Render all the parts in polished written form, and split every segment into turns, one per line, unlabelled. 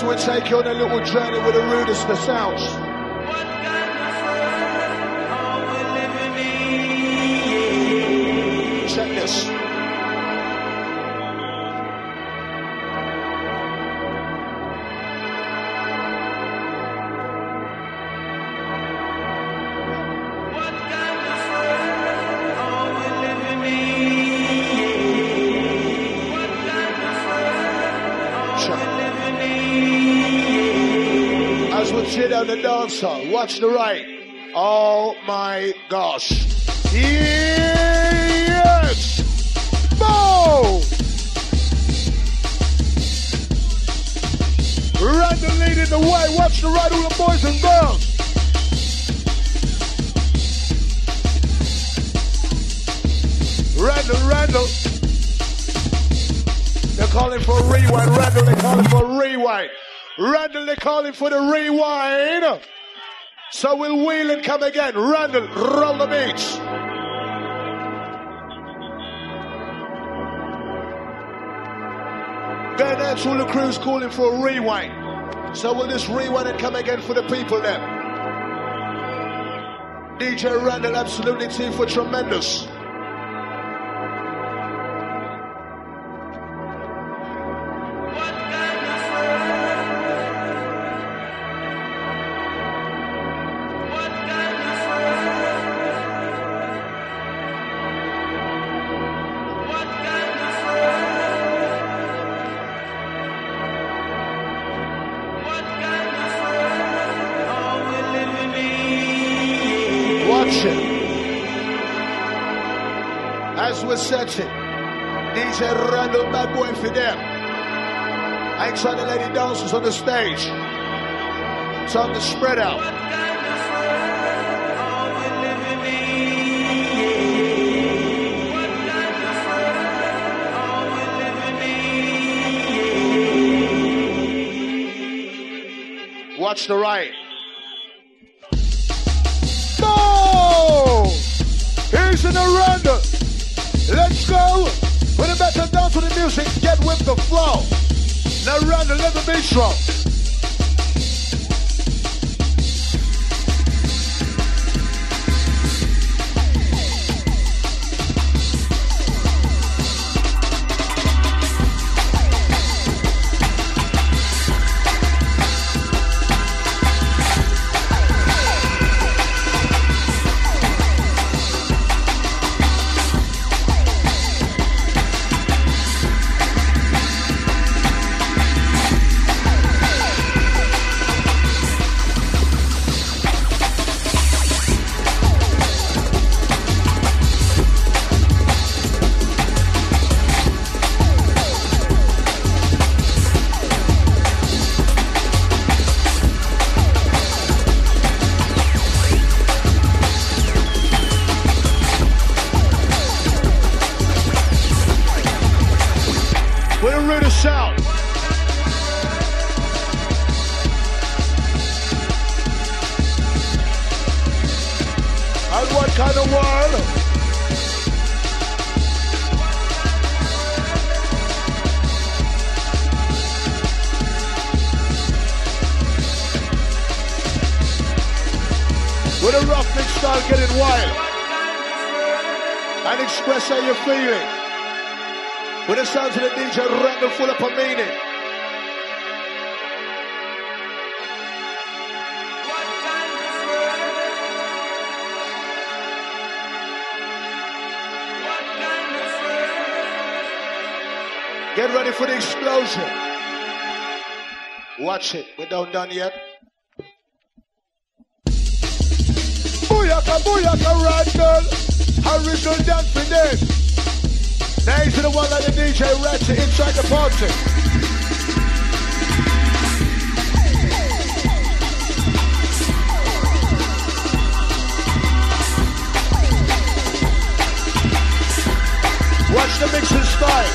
we'll take you on a little journey with the rudest of sounds. Check this. Shit on the dancer. Watch the right. Oh my gosh. Yes. Boom. Randall leading the way. Watch the right, all the boys and girls. Randall. They're calling for a rewind. Randall, they're calling for a rewind. Randall, they're calling for the rewind. So we'll wheel and come again. Randall, roll the beats. Then that's all the crew's calling for a rewind. So we'll just rewind and come again for the people then. DJ Randall, absolutely team for tremendous. As we're setting, DJ Randall, bad boy for them. I ain't trying to let it dancers on the stage. Time to spread out. Watch the right. Boom! Here's an Randall. Let's go. Put it back and dance with the music. Get with the flow. Now Randall, let the beat drop. With a rough mix style, getting wild and express how you're feeling. With the sounds of the DJ Randall full up of meaning. Get ready for the explosion. Watch it. We're not done yet. Booyaka, booyaka, Randall. Original dance for this. Now he's the one like the DJ Ratchet inside the party. Watch the mixing style.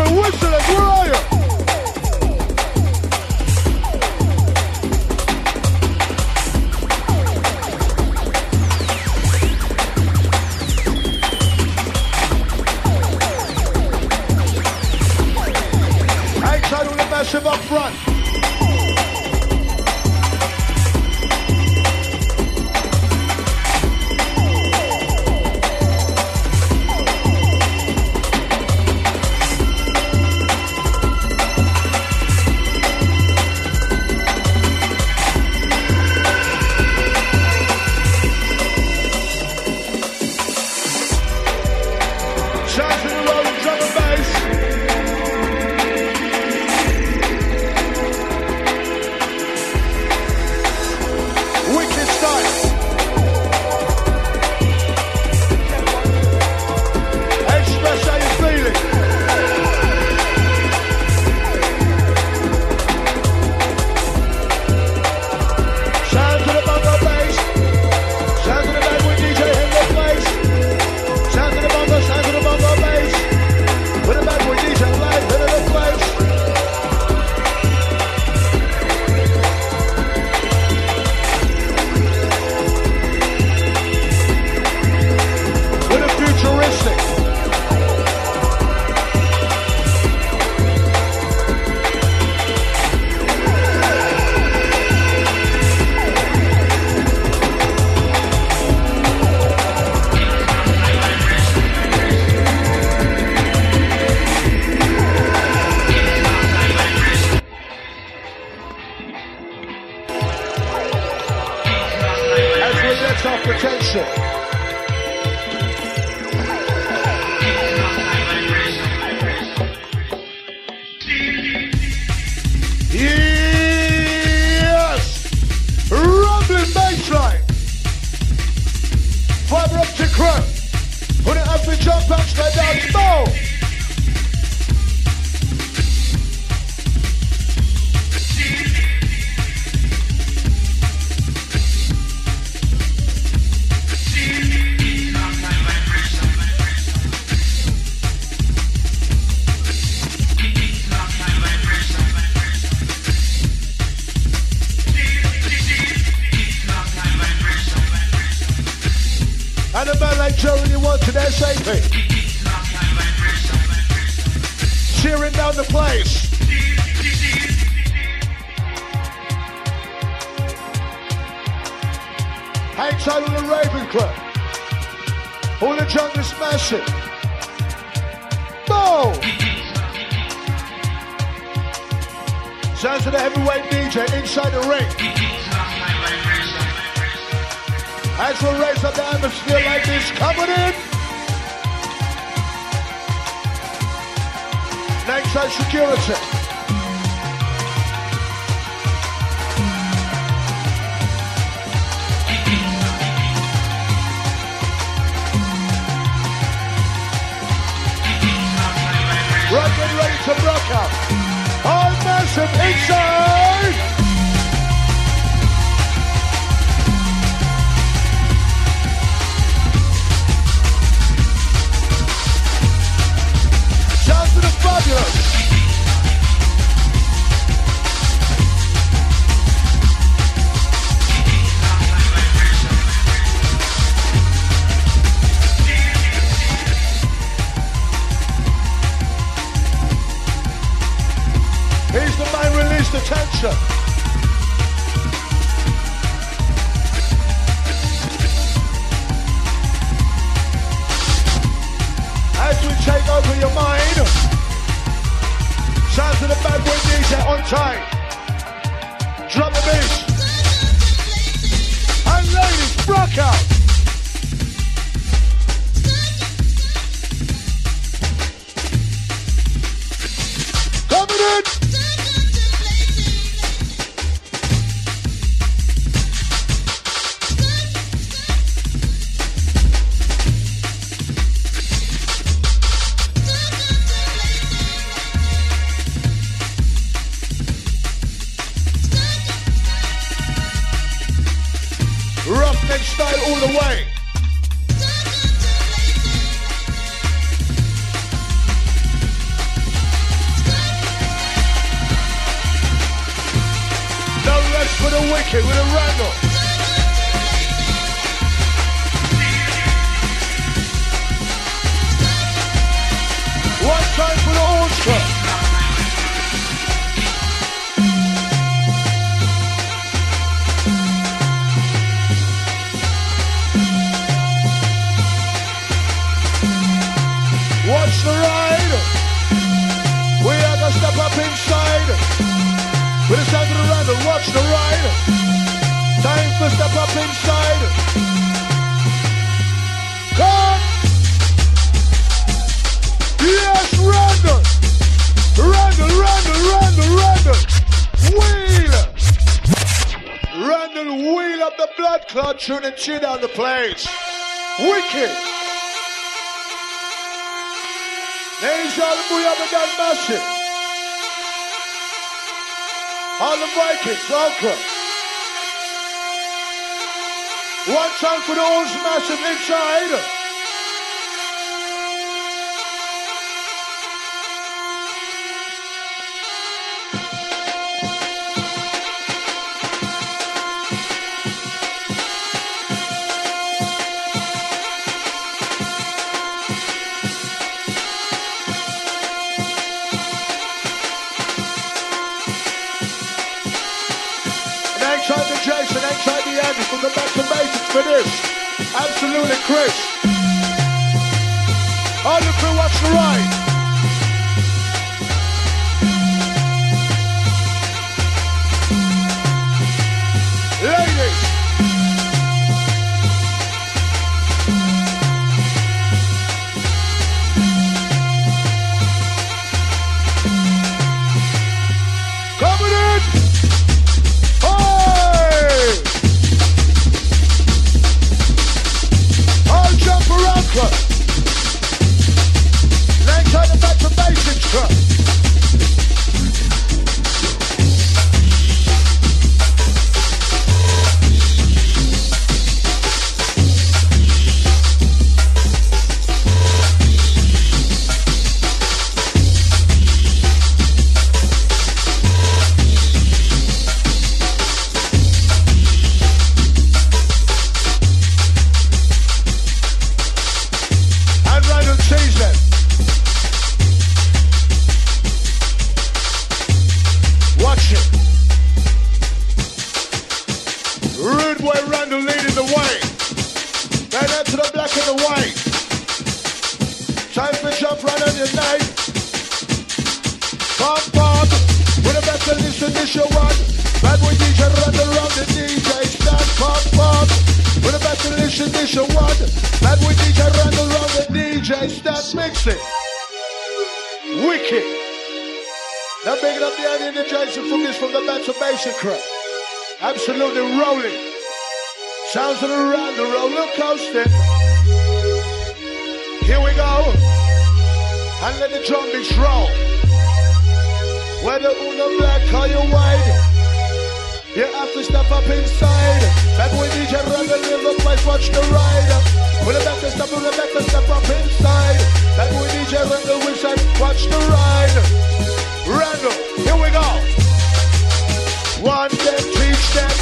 whistlers, where are you? Outside with the massive up front. Cheering down the place. Hang tight on the Raven Club. All the jungle smashing. Boom! Sounds of the heavyweight DJ inside the ring. As we raise up the atmosphere like this, coming in. Lakeside security. Right, get ready to rock out. All massive inside. Sounds of the fabulous. He's the man released the tension. As we take over your mind, sounds of the bad boy DJ on time. Drop the beat. And ladies, rock out. Coming in. Roughneck style all the way. wicked with a Randall. One time for the Ultra. Watch the ride. We are gonna step up inside. With the sound of the Randall, watch the ride. Time to step up inside. Come! Yes, Randall! Randall, Randall, Randall, Randall! Wheel! Randall, wheel up the blood clot, tune and cheer down the place. Wicked! Names all the boy up and down massive. All the Vikings, welcome. One time for the old massive inside. Jason, inside the Andy, from the back to basics for this. Absolutely, Chris. All the crew, watch the ride. Ladies. Coming in. Club. Next time the back to basics club. Crap. Absolutely rolling. Sounds of around the roller coaster. Here we go. And let the drum beats roll. Whether on the black or you white, you have to step up inside. That way DJ Randall in the place, watch the ride. With a better step up inside. That way DJ Randall will say, watch the ride. Randall, here we go. One step, teach them.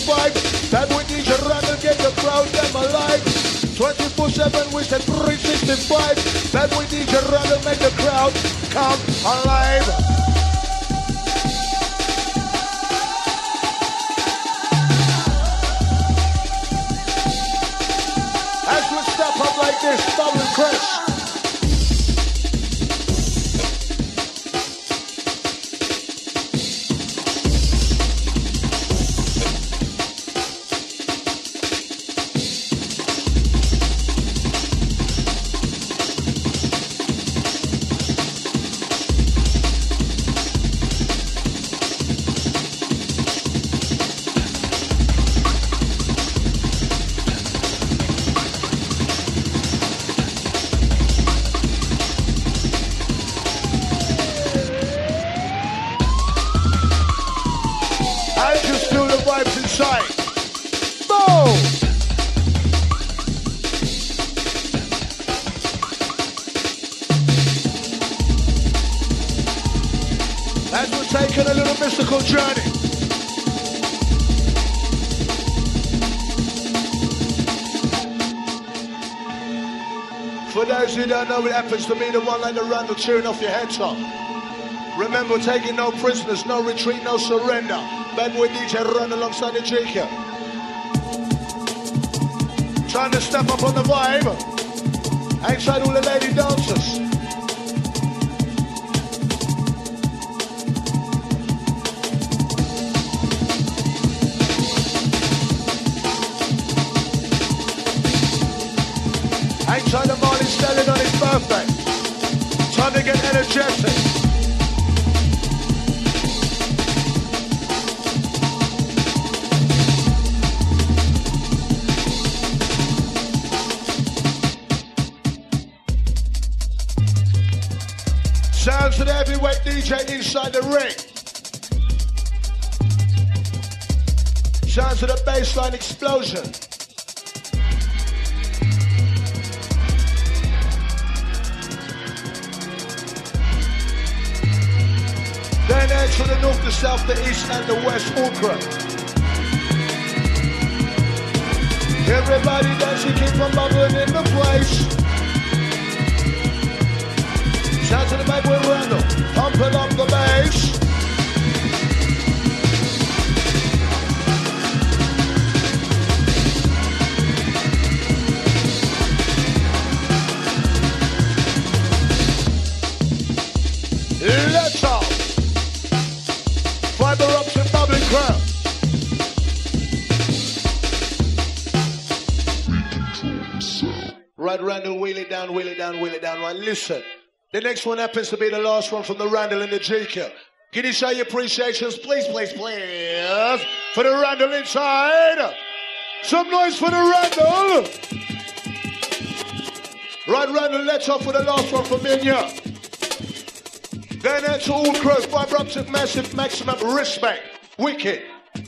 That we need to run and get the crowd them alive. 24/7 we said 360 massive vibe. Bad boy DJ Randall make the crowd come alive. As we step up like this, bubble and crash. Journey. For those who don't know, it happens to be the one like the Randall cheering off your head top. Remember, taking no prisoners, no retreat, no surrender. Bad boy DJ Run alongside the GQ. Trying to step up on the vibe. Outside all the lady dancers. Time to Marley Stelling on his birthday. Time to get energetic. Sounds of the heavyweight DJ inside the ring. Sounds of the bassline explosion. From the north, the south, the east, and the west, all crowd. Everybody dancing, keep on bubbling in the place. Shout to the bad boy Randall, pumping up the bass. Let's off. Fiber ups and bubbling crowd. Right, Randall, wheel it down, wheel it down, wheel it down. Right, listen. The next one happens to be the last one from the Randall and the GQ. Can you show your appreciations, please, please, please, for the Randall inside? Some noise for the Randall. Right, Randall, let's off for the last one from Minya. Then to all crew, fiber ups and massive maximum respect. Wicked.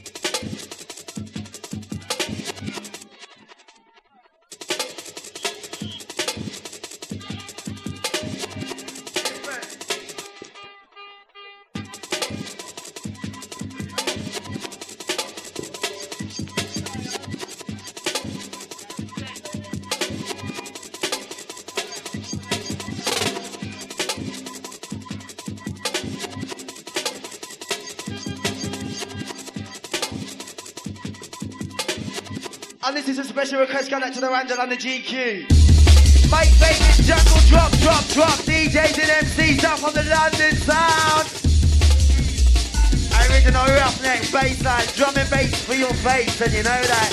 And this is a special request going out to the Randall and the GQ. Mate, baby, jungle drop, drop, drop. DJs and MCs up on the London sound. Original roughneck bassline, drum and bass for your face, and you know that.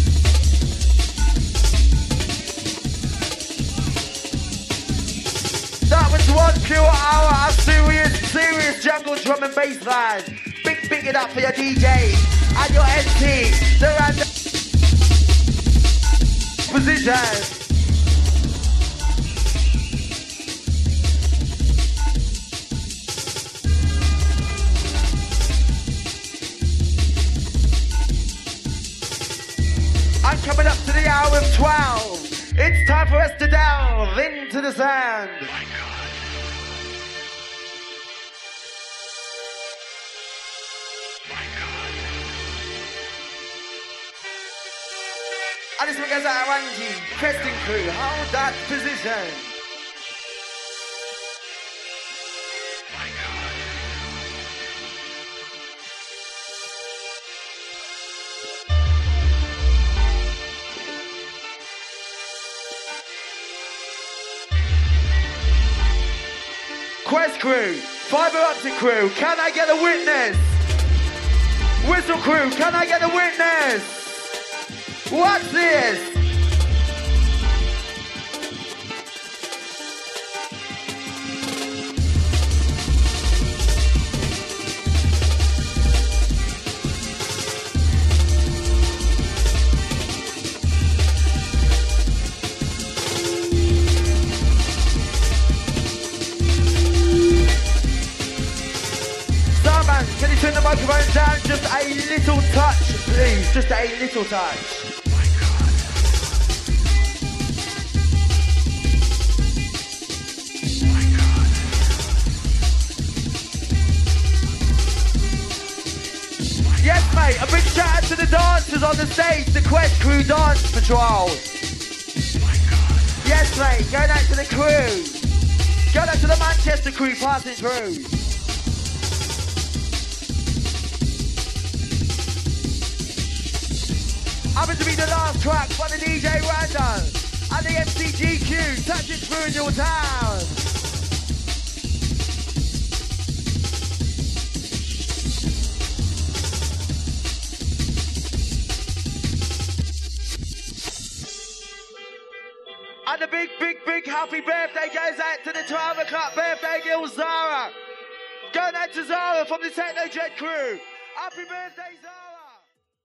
That was 1 pure hour of serious jungle drum and bassline. Big it up for your DJ and your MC, the Randall. Position. I'm coming up to the hour of 12. It's time for us to delve into the sand. My God. My God. And this one goes out to Angie, Preston crew, hold that position. Quest crew, fibre optic crew, can I get a witness? Whistle crew, can I get a witness? What's this? Can you turn the microphone down just a little touch, please? Just a little touch. Yes, mate, a big shout out to the dancers on the stage, the Quest Crew Dance Patrol. Yes, mate, going out to the crew. Going out to the Manchester crew passing through. Happens to be the last track by the DJ Randall and the MCGQ touching through in your town. And the big happy birthday goes out to the 12 o'clock birthday girl Zara. Going out to Zara from the Techno Jet crew. Happy birthday, Zara.